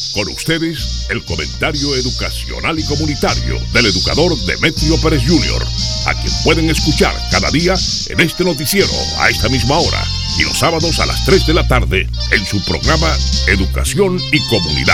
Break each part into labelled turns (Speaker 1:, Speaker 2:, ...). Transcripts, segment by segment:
Speaker 1: Con ustedes, el comentario educacional y comunitario del educador Demetrio Pérez Jr., a quien pueden escuchar cada día en este noticiero a esta misma hora y los sábados a las 3 de la tarde en su programa Educación y Comunidad.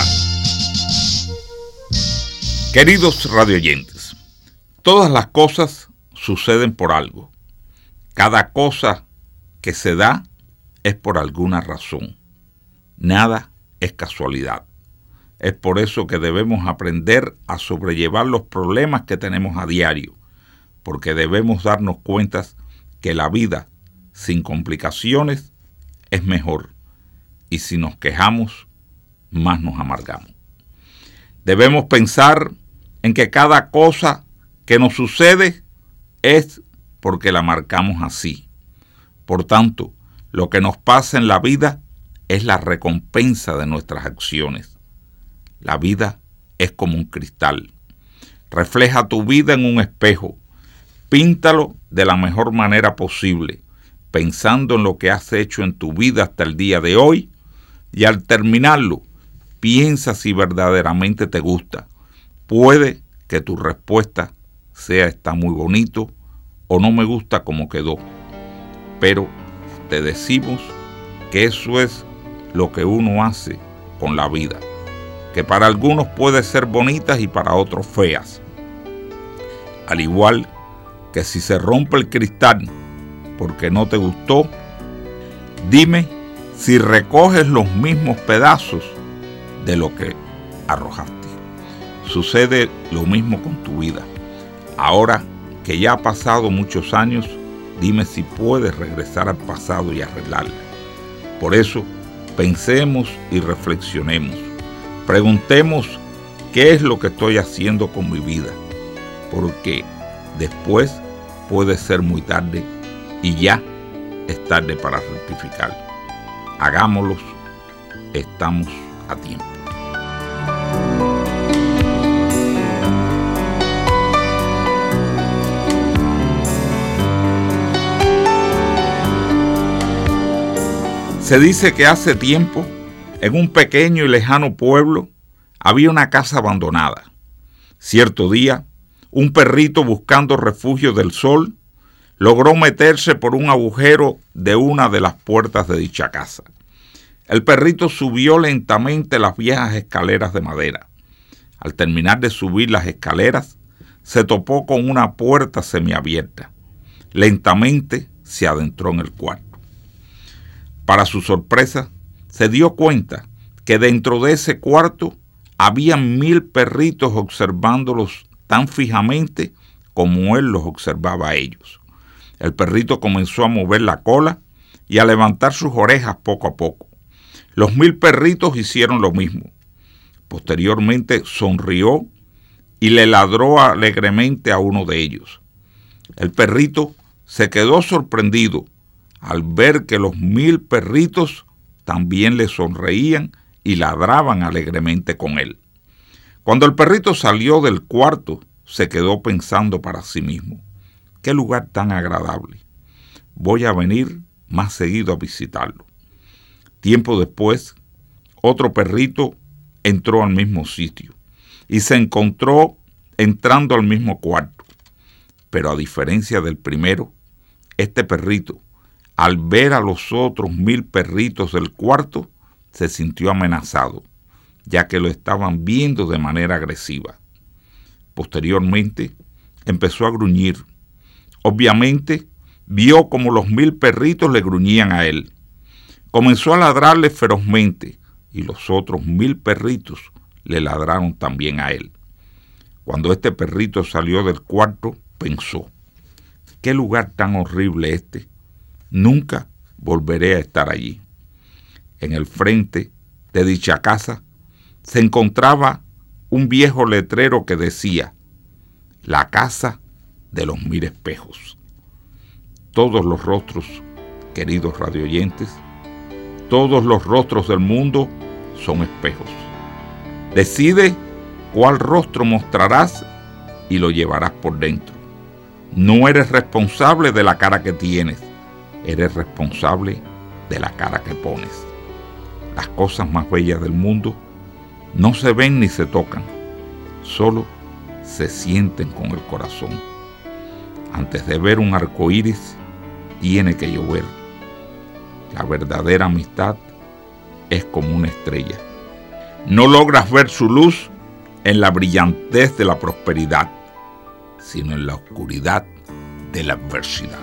Speaker 2: Queridos radioyentes, todas las cosas suceden por algo. Cada cosa que se da es por alguna razón. Nada es casualidad. Es por eso que debemos aprender a sobrellevar los problemas que tenemos a diario, porque debemos darnos cuenta que la vida sin complicaciones es mejor, y si nos quejamos, más nos amargamos. Debemos pensar en que cada cosa que nos sucede es porque la marcamos así. Por tanto, lo que nos pasa en la vida es la recompensa de nuestras acciones. La vida es como un cristal. Refleja tu vida en un espejo. Píntalo de la mejor manera posible, pensando en lo que has hecho en tu vida hasta el día de hoy, y al terminarlo, piensa si verdaderamente te gusta. Puede que tu respuesta sea está muy bonito o no me gusta como quedó, pero te decimos que eso es lo que uno hace con la vida, que para algunos puede ser bonitas y para otros feas. Al igual que si se rompe el cristal porque no te gustó, dime si recoges los mismos pedazos de lo que arrojaste. Sucede lo mismo con tu vida. Ahora que ya ha pasado muchos años, dime si puedes regresar al pasado y arreglarla. Por eso, pensemos y reflexionemos. Preguntemos qué es lo que estoy haciendo con mi vida, porque después puede ser muy tarde y ya es tarde para rectificar. Hagámoslos, estamos a tiempo. Se dice que hace tiempo, en un pequeño y lejano pueblo, había una casa abandonada. Cierto día, un perrito buscando refugio del sol, logró meterse por un agujero de una de las puertas de dicha casa. El perrito subió lentamente las viejas escaleras de madera. Al terminar de subir las escaleras, se topó con una puerta semiabierta. Lentamente se adentró en el cuarto. Para su sorpresa, se dio cuenta que dentro de ese cuarto había 1000 perritos observándolos tan fijamente como él los observaba a ellos. El perrito comenzó a mover la cola y a levantar sus orejas poco a poco. Los 1000 perritos hicieron lo mismo. Posteriormente sonrió y le ladró alegremente a uno de ellos. El perrito se quedó sorprendido al ver que los 1000 perritos también le sonreían y ladraban alegremente con él. Cuando el perrito salió del cuarto, se quedó pensando para sí mismo: ¡qué lugar tan agradable! Voy a venir más seguido a visitarlo. Tiempo después, otro perrito entró al mismo sitio y se encontró entrando al mismo cuarto. Pero a diferencia del primero, este perrito, al ver a los otros 1000 perritos del cuarto, se sintió amenazado, ya que lo estaban viendo de manera agresiva. Posteriormente, empezó a gruñir. Obviamente, vio como los 1000 perritos le gruñían a él. Comenzó a ladrarle ferozmente y los otros 1000 perritos le ladraron también a él. Cuando este perrito salió del cuarto, pensó: ¿qué lugar tan horrible este? Nunca volveré a estar allí. En el frente de dicha casa se encontraba un viejo letrero que decía: la casa de los 1000 espejos. Todos los rostros, queridos radioyentes, todos los rostros del mundo son espejos. Decide cuál rostro mostrarás y lo llevarás por dentro. No eres responsable de la cara que tienes, eres responsable de la cara que pones. Las cosas más bellas del mundo No se ven ni se tocan, solo se sienten con el corazón. Antes de ver un arco iris, tiene que llover. La verdadera amistad es como una estrella. No logras ver su luz en la brillantez de la prosperidad, sino en la oscuridad de la adversidad.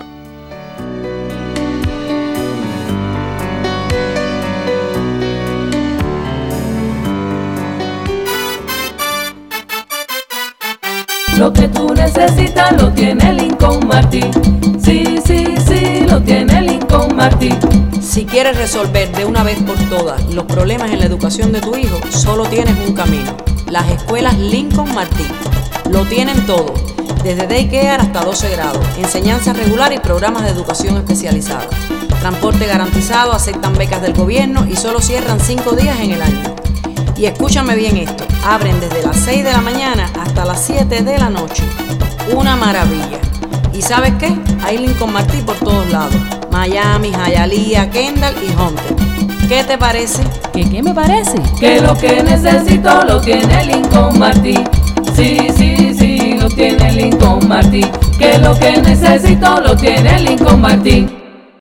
Speaker 3: Lo que tú necesitas lo tiene Lincoln Martin. Sí, sí, sí, lo tiene Lincoln Martin.
Speaker 4: Si quieres resolver de una vez por todas los problemas en la educación de tu hijo, solo tienes un camino: las escuelas Lincoln Martin. Lo tienen todo, desde daycare hasta 12 grados, enseñanza regular y programas de educación especializada. Transporte garantizado, aceptan becas del gobierno y solo cierran 5 días en el año. Y escúchame bien esto, abren desde las 6 de la mañana hasta las 7 de la noche. Una maravilla. ¿Y sabes qué? Hay Lincoln Martin por todos lados: Miami, Hialeah, Kendall y Hunter. ¿Qué te parece?
Speaker 3: ¿Qué me parece? Que lo que necesito lo tiene Lincoln Martin. Sí, sí, sí, lo tiene Lincoln Martin. Que lo que necesito lo tiene Lincoln Martin.